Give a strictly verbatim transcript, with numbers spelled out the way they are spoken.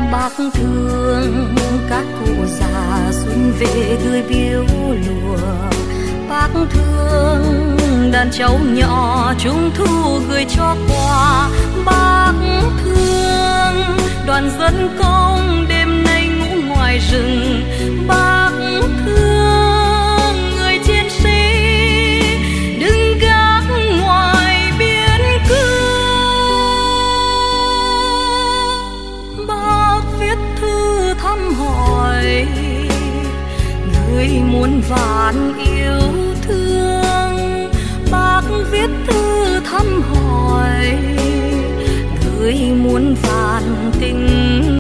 Bác thương các cụ già xuân về tươi biếu lùa, bác thương đàn cháu nhỏ trung thu gửi cho quà, bác thương đoàn dân công đêm nay ngủ ngoài rừng, bác thương người chiến sĩ đứng gác ngoài biên cương. Bác viết thư thăm hỏi gửi muôn vàn yêu thương, bác viết thư thăm hỏi gửi muôn vàn tình